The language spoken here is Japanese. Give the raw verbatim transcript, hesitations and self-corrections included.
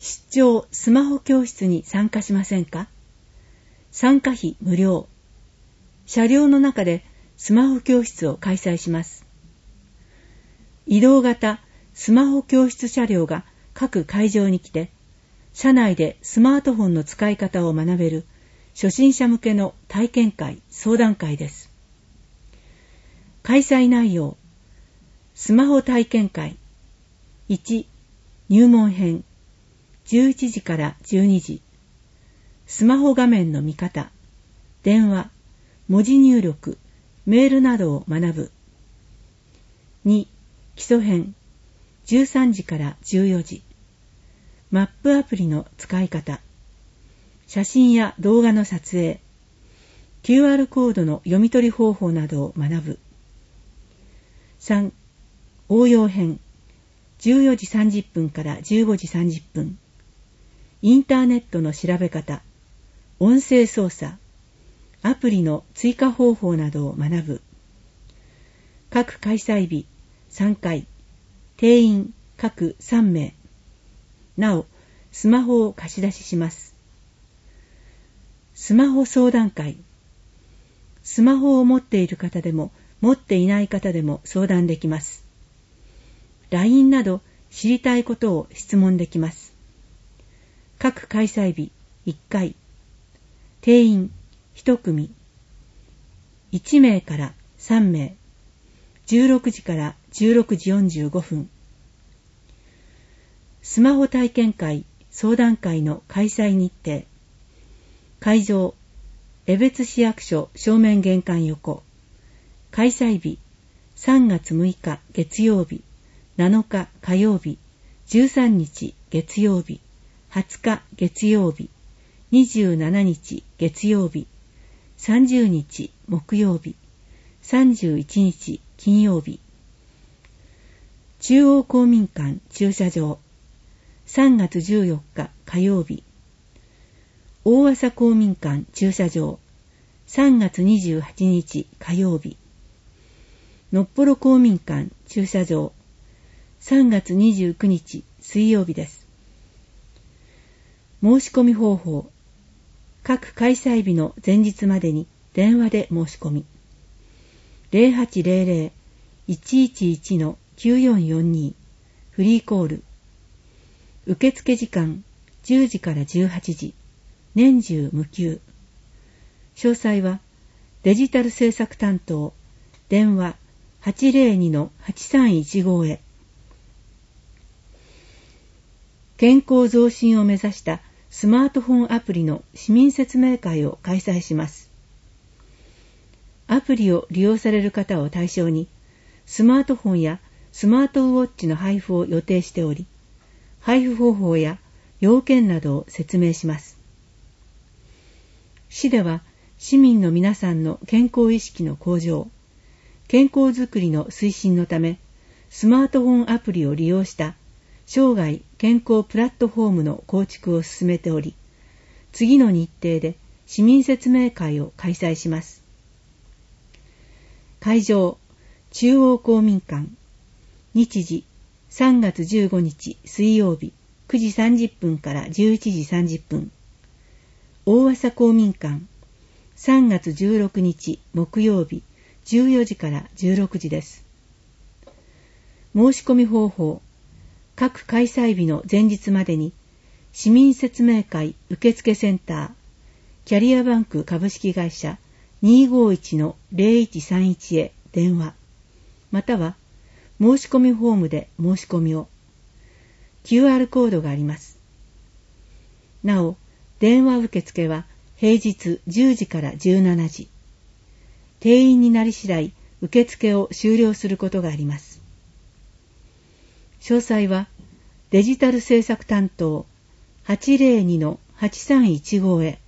出張スマホ教室に参加しませんか？参加費無料。車両の中でスマホ教室を開催します。移動型スマホ教室車両が各会場に来て、車内でスマートフォンの使い方を学べる初心者向けの体験会、相談会です。開催内容、スマホ体験会。いち、入門編。じゅういちじからじゅうにじ。スマホ画面の見方、電話、文字入力、メールなどを学ぶ。に、基礎編。じゅうさんじからじゅうよじ。マップアプリの使い方。写真や動画の撮影。キューアール コードの読み取り方法などを学ぶ。さん、応用編。じゅうよじさんじゅっぷんからじゅうごじさんじゅっぷん。インターネットの調べ方。音声操作。アプリの追加方法などを学ぶ。各開催日さんかい。定員各さんめい。なお、スマホを貸し出しします。スマホ相談会。スマホを持っている方でも持っていない方でも相談できます。ライン など知りたいことを質問できます。各開催日いっかい。定員いち組。いちめいからさんめい。じゅうろくじからじゅうろくじよんじゅうごふん。スマホ体験会、相談会の開催日程。会場、江別市役所正面玄関横。開催日、さんがつむいか月曜日、なのか火曜日、じゅうさんにち月曜日、はつか月曜日、にじゅうしちにち月曜日、さんじゅうにち木曜日、さんじゅういちにち金曜日。中央公民館駐車場。さんがつじゅうよっか火曜日。大麻公民館駐車場。さんがつにじゅうはちにち火曜日。のっぽろ公民館駐車場。さんがつにじゅうくにち水曜日です。申し込み方法。各開催日の前日までに電話で申し込み。ゼロはちゼロゼロ いちいちいち きゅうよんよんに フリーコール。受付時間じゅうじからじゅうはちじ。年中無休。詳細はデジタル制作担当電話 はちゼロに はちさんいちご へ。健康増進を目指したスマートフォンアプリの市民説明会を開催します。アプリを利用される方を対象に、スマートフォンやスマートウォッチの配布を予定しており、配布方法や要件などを説明します。市では市民の皆さんの健康意識の向上、健康づくりの推進のため、スマートフォンアプリを利用した生涯健康プラットフォームの構築を進めており、次の日程で市民説明会を開催します。会場、中央公民館。日時、さんがつじゅうごにち水曜日くじさんじゅっぷんからじゅういちじさんじゅっぷん。大麻公民館。さんがつじゅうろくにち木曜日じゅうよじからじゅうろくじです。申し込み方法。各開催日の前日までに市民説明会受付センター、キャリアバンク株式会社 にーごーいち のゼロいちさんいち へ電話、または申し込みフォームで申し込みを。キューアール コードがあります。なお、電話受付は平日じゅうじからじゅうしちじ。定員になり次第受付を終了することがあります。詳細はデジタル制作担当 はちゼロに はちさんいちご へ。